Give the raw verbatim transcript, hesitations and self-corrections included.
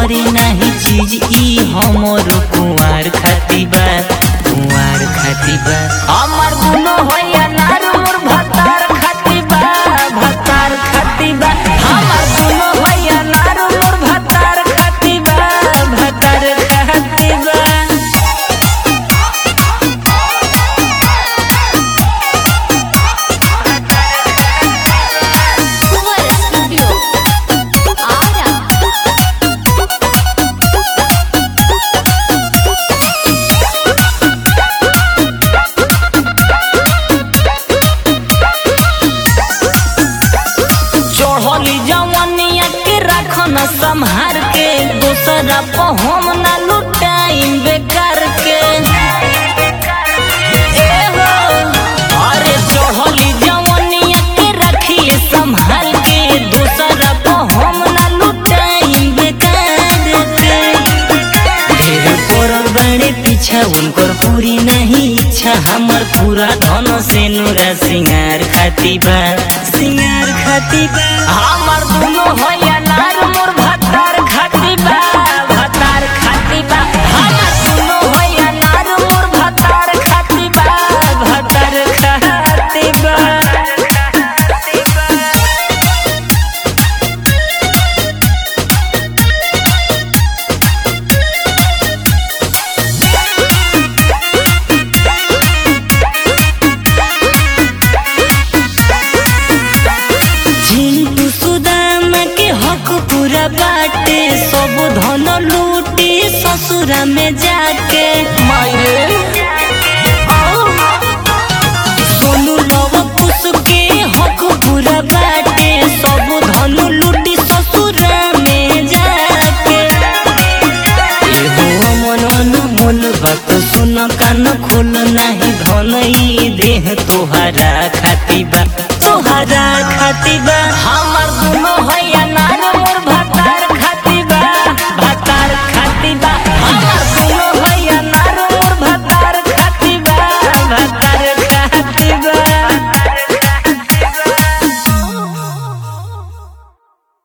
करे नाही चीज ई हमर कुंवार खाती बा कुंवार खाती बा हमर दुनो होया नार मोर भतार खाती बा भतार खाती बा हमर दुनो होया नार मोर भतार खाती बा भतार खाती बा। चढ़ली जवनिया के रखन संहार के दूसरा को हम ना लुटाई बेकार के ए हो अरे चढ़ली जवनिया के रखिए संभाल के दूसरा को हम ना लुटाई बेकार के ढेर पड़ल बड़े पीछा उनकर पूरी नहीं इच्छा हमर पूरा धन से नूरा सिंगार खाती बा सिंगार खाती बा हमर दुनो होया नार मोर भतार खाती बा भतार खाती बा हमर दुनो होया नार मोर भतार खाती बा भतार खाती बा। झिंटू सुदाम के हक पूरा बाटे सब धन लूटी ससुरा में जाके मायरे सोनू लव कुश के हक पूरा बाटे सब धन लूटी ससुरा में जाके एहो मन अनमोल बात सुन कान खोल नाही धन ई देह तोहरा खाती बा तोहरा खाती बा हमर दुनो होया